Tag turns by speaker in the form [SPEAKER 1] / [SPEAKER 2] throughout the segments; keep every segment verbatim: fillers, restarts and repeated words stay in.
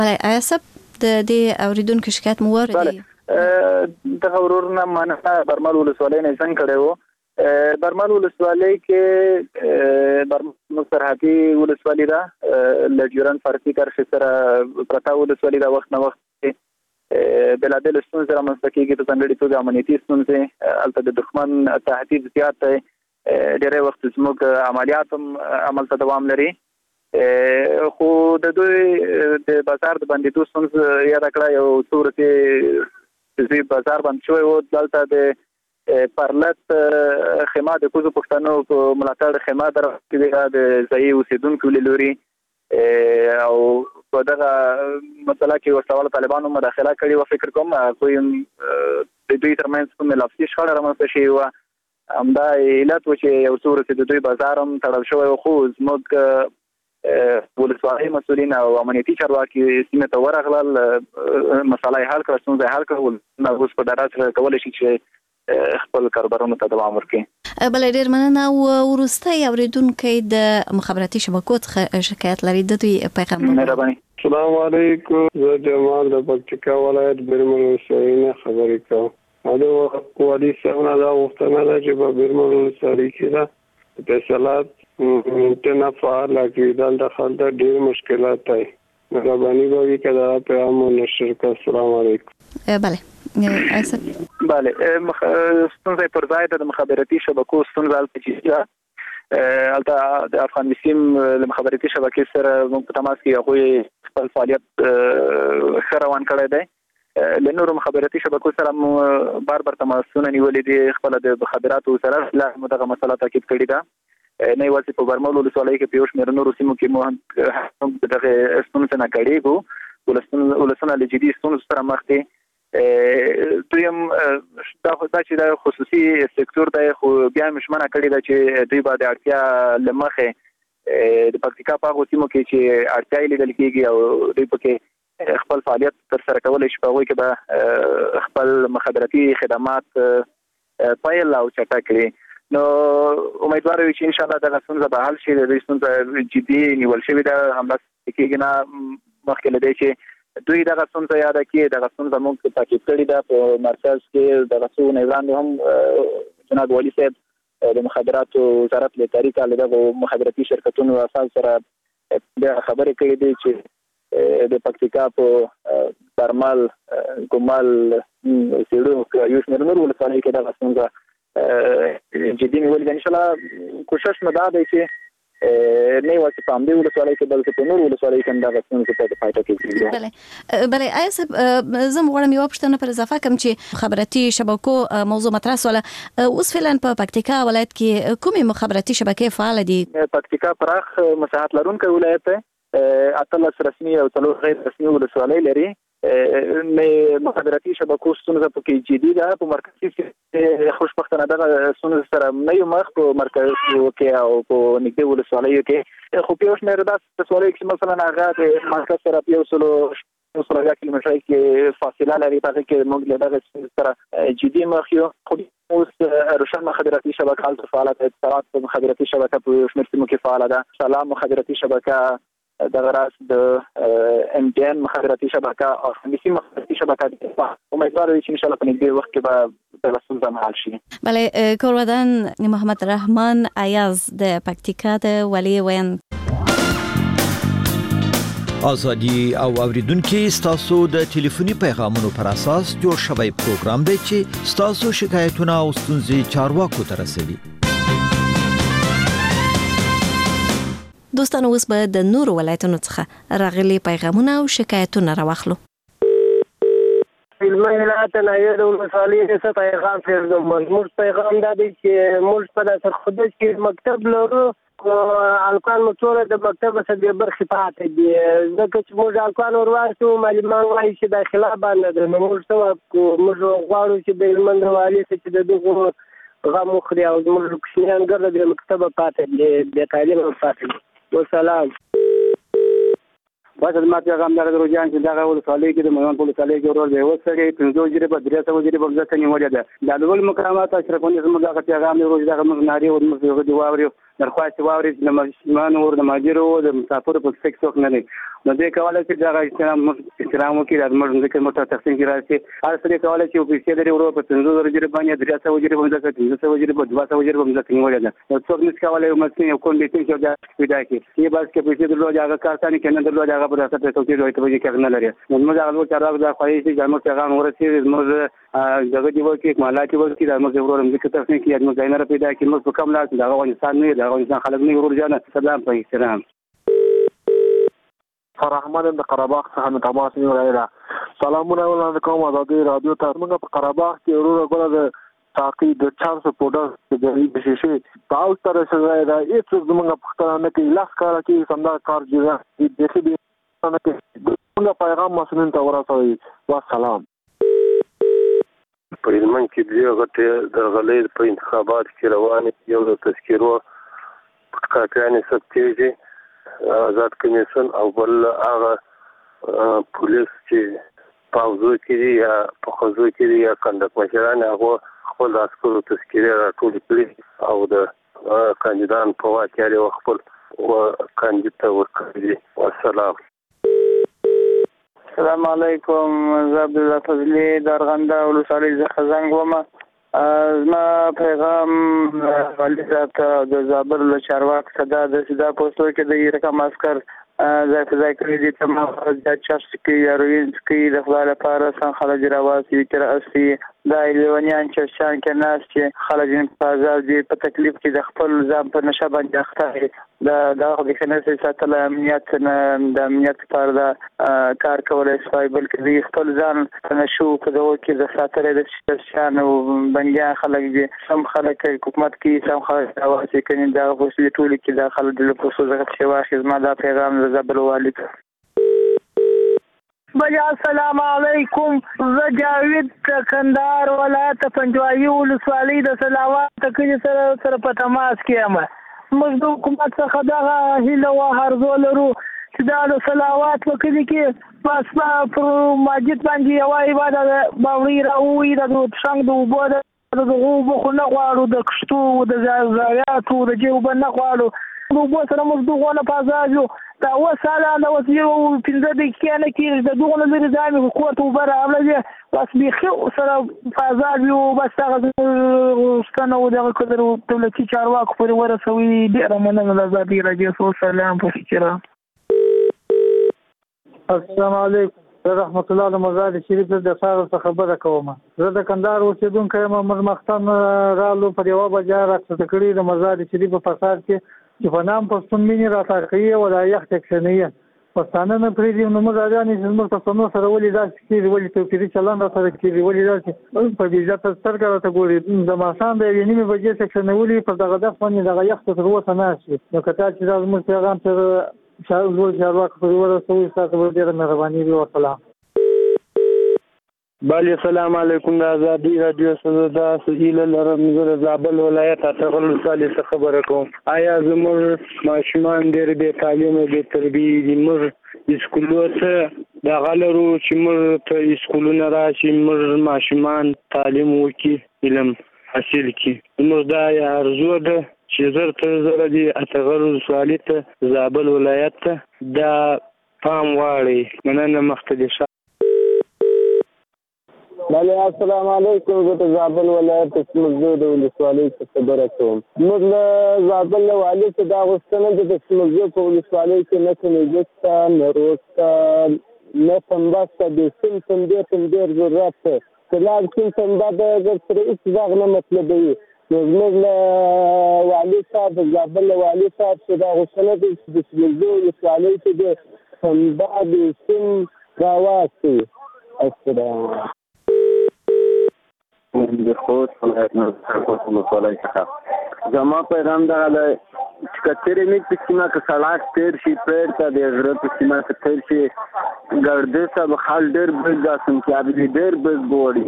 [SPEAKER 1] آیا سب د دې اوریدونکو شکایت مو ورته
[SPEAKER 2] د ورورنا مننه برمل ولسوالۍ نه څنګه کړو برمل ولسوالۍ کې برمل سرحدي ولسوالۍ ده لجوران فرقي کرښې سره پرتا ولسوالۍ دا وخت نه وخت بلادل ستونزې رامنځته کېږي په ځانګړې توګه امنیتي ستونزې هلته د دښمن تهدید زیات دی ډېری وخت زموږ عملیات هم عملته دوام لري خو د دوی د بازار د بندېدو ستونزه یاده کړه یو څو ورځې چې بازار بند شوی و دلته د پرلت خیمه د کوزو پښتنو په ملاتړ خیمه درغلې د ځایي اوسېدونکو له لوري او په دغه مسله کې ورسول طالبانو مداخله کړې و فکر کوم کوم د دوی ترمنځ کوم لفظي شخړه رامنځته شوې وه همدا علت و چې یو څو ورځې د دوی بازار هم تړل شوی و خو زموږ ولسوالۍ مسؤلین او امنیتي چارواکي سیمې ته ورغلل مسله یې حل کړه ستونزه یې حل کړه اوس په ډاډ سره کولی شي چې خپل کاربارونو ته دوام ورکړي.
[SPEAKER 1] بله ډېر مننه. او وروستی اورېدونکی د مخابراتي شبکو څخه شکایت لري د دوی پیغام.
[SPEAKER 2] مهرباني.
[SPEAKER 3] السلام علیکم. زه جمال د پکتیکا ولایت بیرمل ولسوالۍ نه خبرې کوم. دا والي صاحب نه دا غوښتنه ده چې په بیرمل ولسوالۍ کې ده اتصالات انټرنیټ فعال کړي د خلکو ډېر مشکلات دي. مهرباني وکړئ چې دا پیغام نشر کړئ. السلام علیکم.
[SPEAKER 1] بله ایسا
[SPEAKER 2] بله ستونزه پر ځای د مخابراتي شبکو ستونزه البته چې البته د افغان وسیم له مخابراتي شبکې سره موږ په تماس کې هغوی خپل فعالیت ښه روان کړی دی. له نورو مخابراتي شبکو سره مو بار بار تماسونه نیولي دي خپله د مخابراتو سره لا مو دغه مسله تاکید کړې ده نه یوازې په برمل ولسوالۍ کې په یو شمېر نورو سیمو کې مو هم د دغې ستونزې نه کړېږو ولسونه له جدي ستونزو سره مخ دي. دویم دا چې دا خصوصي سکتور دی خو بیا هم ژمنه کړې ده چې دوی به د اړتیا له مخې د پکتیکا په هغو سیمو کې چې اړتیا یې لیدل کېږي او دوی پکې خپل فعالیت تر سره کولی شي په هغوی کې به خپل مخابراتي خدمات پیل او چټک کړي. نو امیدوار یو چې انشاءالله دغه ستونزه به حل شي. د دوی ستونزه جدي نیول شوې ده همداسې کېږي نه مخکې له دی چې دوی دغه ستونزه یاده کړي دغه ستونزه موږ تاکید کړې ده په مرکز کې دغه څو نه وړاندې هم جناب والي صاحب د مخابراتو وزارت له طریقه له دغو مخابراتي شرکتونو اساس سره بیا خبرې کړې دي چې د پکتیکا په برمل ګمل سیړو یو شمېر نور ولسوالۍ کې دغه ستونزه جدي نیولې ده. انشاءالله کوشش مو دا دی چې نه یوازې په همدې ولسوالۍ کې بلکې په نورو ولسوالیو کې هم دغه ستونزې ته د پای ټکی کېږي.
[SPEAKER 1] بله بله آیا صاحب زه غواړم یوه پوښتنه پر اضافه کړم چې مخابراتي شبکو موضوع مطرح سوله اوس فعلا په پکتیکا ولایت کې کومې مخابراتي شبکې فعاله دي؟
[SPEAKER 2] پکتیکا پراخ مساحت لرونکی ولایت دی. اتلس رسمي او څلور غیر رسمي ولسوالۍ لري. مخابراتي شبکو ستونزه پکې جدي ده. په مرکزي کې خوشبختانه دغه ستونزې سره نه یو مخ په مرکزو کې او په نږدې ولسوالیو کې خو په یو شمېر داسې ولسوالیو کې مثلا هغه د مرکز سره په یو سلو یو سلو اویا کیلومترۍ کې فاصله لري. په هغې کې موږ له دغه ستونزې سره جدي مخ یو. خو اوس روشن مخابراتي شبکه هلته فعاله ده. اتصالات مخابراتي شبکه په یو شمېر سیمو کې فعاله ده. سلام مخابراتي شبکه دغه راس د ام ټي ان مخابراتي شبکه او خمیسي مخابراتي شبکه دي. امیدوار یو چې انشاءالله په نږدې وخت کې به دغه ستونزه حل شي.
[SPEAKER 1] بله کورودن محمد رحمان ایاز د پکتیکا د والي ویاند.
[SPEAKER 4] ازادي او اوریدونکو ستاسو د ټلیفوني پیغامونو پر اساس جوړ شوی پروګرام دی چې ستاسو شکایتونه او ستونزې چارواکو ته رسوي.
[SPEAKER 1] دوستانو اوس به د نورو ولایتونو څخه راغلي پیغامونه او شکایتونه راوخلو.
[SPEAKER 5] المهلات نایره ولسوالیو څخه پیغام پرېږدم. موږ پیغام دا دی چې موږ په داسر خودش کې مکتب لرو الکان مو ټول د مکتب څخه د برخې پاتې دي ځکه چې موږ الکان ورواستو معلمان وایي چې داخله باندې ده. نو موږ څه موږ غواړو چې د هلمند والي څخه چې د دغو غم وخوري او زموږ کوچنیان ګرده د مکتبه پاتې دي بې تعلیمه پاتې دي. والسلام.
[SPEAKER 6] بس ما پیغام دغه روزان چې دغه ولسوالیو کې د میوند په ولسوالیو کې ورور دی وسړي پنځه وجري په درې سوه وجري په ځکه نیولې ده. د ډول مقامات اشرفونی زموږ دغه پیغام دی روز دغه موږ ناري او موږ دی واوري درخواست واوري د مشمن او د ماجرو د مسافر په فکس وخت نه دي نو دوی کولای شي دا احترام احترام وکړي د موږ ځکه موږ تقسیم کې راځي هر څه کولای شي په پیسې لري ورو په پنځه زره جری باندې درې سوه جری باندې ځکه پنځه سوه جری په دوه سوه جری باندې ځکه نیولې ده نو څوک نس کولای مسکین یو کوم دې چې دا پیدا کړي یی بس کې پیسې درلود هغه کارتانه کې نه درلود هغه په تاسو ته څوک دوی ته وایي کې نه لري نو موږ هغه چارواک دا خوایي چې موږ پیغام ورسېږي موږ دغه دی وکي مالاتي وکي دا موږ ورو موږ ته تاسو کې موږ ځای نه پیدا کړي موږ په کوم لاس دا افغانستان نه دا افغانستان خلک نه ورور جان سلام په احترام
[SPEAKER 7] فرحمان د قرهباغ څخه مې تماس نیولی سلامونه وړاندې کوم ازادي رادیو ته موږ په قرهباغ کې وروره ګوره د تاقي د چار سو پوډر د شیشې په اوس تر شوی دا هېڅ زموږ پوښتنه نه کوي لاس کار کوي سمدا کار جزا بیخي نه کوي موږ پیغام مسؤلین ته ورسوي والسلام
[SPEAKER 3] په هلمند کې دوی غټې د غلۍ په انتخابات کې روانې یو د تذکیرو کاپیانې ثبتېږي آزاد کمیسیون او بل هغه پولیس چې پاوزو کې دي یا په خوځو کې دي یا کندک مشران هغه خپل عسکرو تذکیرې راټولې کړي او د کاندیدان په واک کې خپل کاندید ته ورکړي والسلام
[SPEAKER 2] السلام علیکم زه عبدالله فضلي درغنده ولسوالۍ څخه زنګ ومه زما پیغام والي صاحب ته د زابل له چارواکو څخه دا ده چې دا پوسټو کې د رقم عسکر ځای په ځای کړي دي تمام زیات چرس کوي هروین کوي د خدای لپاره سم خلک راواسي تر اصلي دا لیونیان چرسیان کې ناست چې خلک په آزاد دي په تکلیف کې د خپل ځان په نشه باندې اخته دي دا د خدای ساتل امنیت نه د امنیت لپاره دا کار کولای شي بلکې د خپل ځان په نشو په دغه کې د ساتلې د چرسیان او بنګیان خلک دي سم خلک حکومت کې سم خلک راواسي کوي دا خو ټول کې د خلک د پوسو زغت شي واخې زما دا پیغام زابل والي
[SPEAKER 5] بجا السلام علیکم زه جاوید کندهار ولایت پنجوایي ولسوالۍ د سلاوات کلي سره سره په تماس کې یم موږ د حکومت څخه دغه هیله او هرزو لرو چې دا د سلاوات په کلي کې بس پر مسجد باندې یوه عبادت باوري راووي د څنګ د اوبو د دغه اوبو خو نه غواړو د کشتو د ضایعاتو د جوبه نه غواړو د اوبو سره موږ دغه نه پازاجو دا وساله دا وسیو پنځه دقیقې نه کېږي د دغه نه لري ځای مې قوت اوبه راغله بس بیخي سره فازاجو بس هغه ستنه و دغه قدر دولتي چارواکو پورې ورسوي ډېره مننه د ازادي راډیو سلام په احترام
[SPEAKER 8] السلام علیکم زه رحمت الله د مزار شریف د دفاع څخه خبره کوم زه د کندهار اوسیدونکی یم مخکې رالو پر یوه بجه راکښته کړي د مزار شریف په فساد کې چې په نام پښتون مینې راته کوي او د یخ تکشنیه پښتانه نه پرېږدي نو موږ اریانې چې زموږ پښتنو سره ولې داسې کېږي ولې توپیري چلند راسره کېږي ولې داسې په بې عزته سترګه راته ګوري د ماښام د یوې نیمې بجې تکشنولي پر دغه دغ باندې دغه یخ ته تر اوسه ناست وي نو که تا چې دا زموږ پیغام تر لوړ چارواکو پورې ورسوي ستاسو به ډېره مهرباني وي وسلام
[SPEAKER 3] بله السلام علیکم د ازادي راډیو څخه دا هیله لرم زه د زابل ولایت اتغل ولسوالۍ څخه خبره کوم آیا زموږ ماشومان ډېر بې تعلیمه بې تربیې دي موږ اسکولو ته دغه لرو چې موږ ته اسکولونه راشي موږ ماشومان تعلیم وکړي علم حاصل کړي زموږ دا ارزو ده چې زر تر زره دي اتغل ولسوالۍ ته زابل ولایت ته دا پام غواړي مننه مختلف
[SPEAKER 9] بله السلام علیکم زه د زابل ولایت سمزو د ولسوالۍ څخه خبره کوم موږ له زابل له والي څخه دا غوښتنه ده د سمزو په ولسوالۍ کې نه کمیږي شته نه روډ شته نه پنبه شته د سیم پنبې ته ډېر ضرورت دی که لاړ سیم پنبه د اګر سره هېڅ غږ نه مطلبوي نو زموږ له والي صاحب د زابل له والي صاحب څخه دا غوښتنه ده چې د سمزو ولسوالۍ کې د پنبه د سیم راواستوي السلام
[SPEAKER 6] د خوست ولایت نه خوست ولسوالۍ څخه زما پیغام دغه دی چې که تېرې مې په سیمه کې سړک تېر شي پیر ته د غره په سیمه کې تېر شي ګردې صاحب خال ډېر بز دا سنکیاب دي ډېر بز بوړي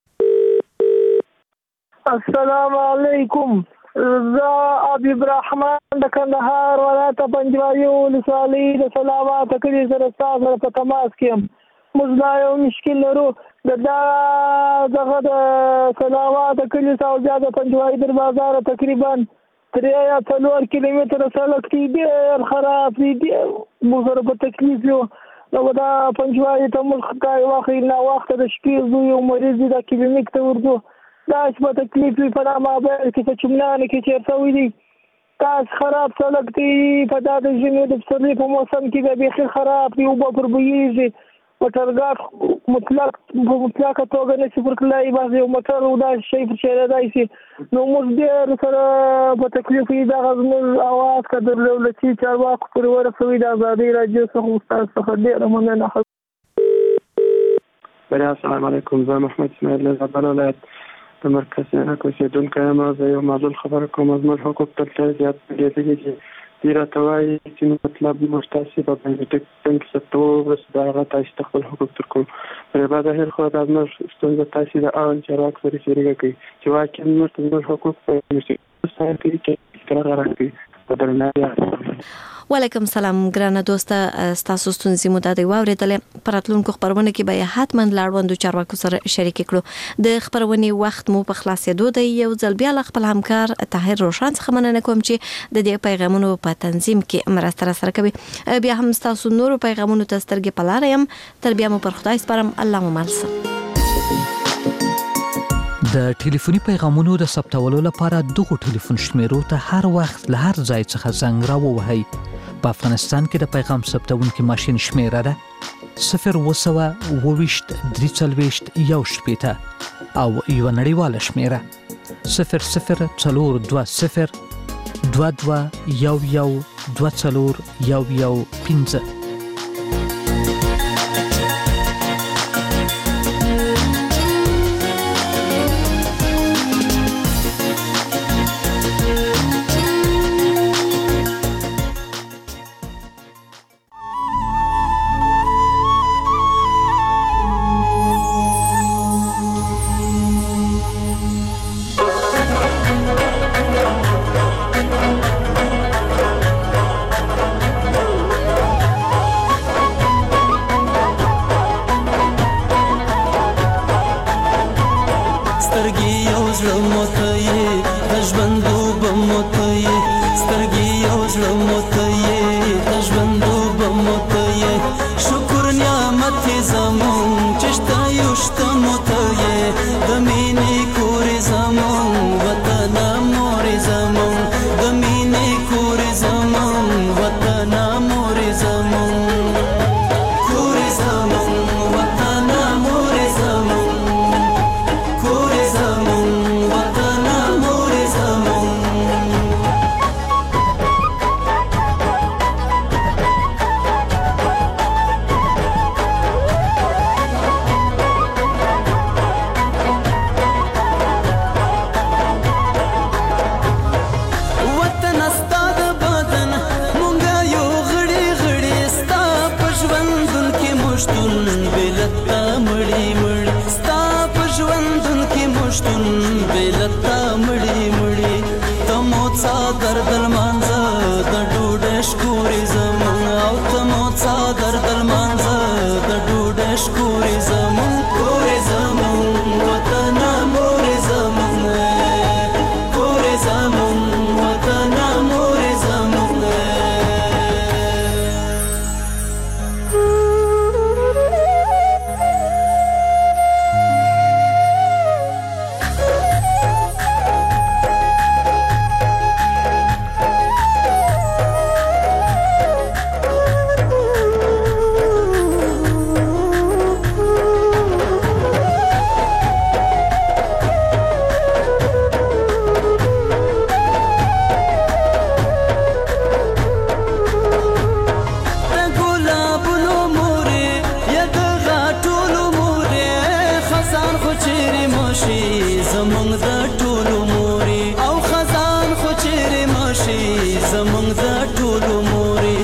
[SPEAKER 5] السلام علیکم زه حبیب رحمان د کندهار ولایت پنجوایي ولسوالۍ د سلاوات کلي سره ستا سره په تماس کې یم موږ دا یو مشکل لرو د دا دغه د سلاوات کلي او بیا د پنجوایي در بازار تقریبا
[SPEAKER 9] درې یا څلور کیلومتره سړک دی ډېر خراب دی ډېر موږ سره په تکلیف یو نو دا پنجوایي ته موږ کای واخلي نه وخت د شپې زو یو مریض دی د کلینیک ته ورځو دا په تکلیف په نامه به کې په چمنانه کې چیرته وي دی تاس خراب سړک دی په دا د ژمي د پسرلي په موسم کې به بخیر خراب دی او په پربویږي موټرګاټ مطلق په مطلقه توګه نشي پر کلای بعض یو موټر او دا شی پر شي راځي شي نو موږ ډېر سره په تکلیف یې دا غوښمن اواز کډر دولتي چارواکو پر ورسوي د ازادي راډیو څخه استاد څخه ډېر مننه.
[SPEAKER 3] السلام علیکم، زه محمد اسماعیل له زابل ولایت د مرکز څخه اوسیدونکی یم. زه یو معلول خبره کوم. زموږ حقوق تر ډېر زیات دي چې دې راته وایي چې مطلب موږ تاسې په بنګټک بانک سکتور ورسې د هغه تاسې ته خپل حقوق در کوم. پر عباده هر خو دا زموږ ستونزه تاسې د اړوند چارواکو سره شریکه کوي چې واقعا موږ ته زموږ حقوق په مشکل سره کوي چې اقرار راکړي.
[SPEAKER 1] وعلیکم سلام ګرانه دوسته، ستاسو ستونزې مو د دې واورېدلې. په راتلونکو خبرونه کې به حتما له اړوندو چارواکو سره شریک کړو. د خبرونې وخت مو په خلاصېدو دی. یو ځل بیا له خپل همکار طاهر روشن څخه مننه کوم چې د دې پیغامونو په تنظیم کې مرسته سره کوي. بیا هم ستاسو نورو پیغامونو ته سترګې په لاره یم. تر بیا مو پر خدای سپارم. الله مو مل شه.
[SPEAKER 10] د ټلیفوني پیغامونو د ثبتولو لپاره دغه ټلیفون شمیرو ته هر وخت له هر ځای څخه زنګ راووهئ. په افغانستان کې د پیغام ثبتونکي ماشین شمیره ده صفر اووه سوه اووه ویشت درې څلوېښت یو شپېته او یوه نړیواله شمیره صفر صفر څلور دوه صفر دوه دوه یو یو دوه څلور یو یو پنځه.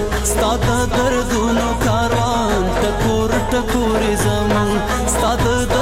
[SPEAKER 11] ستاد دردونو کاروان ټکور ټکور زمون ستاد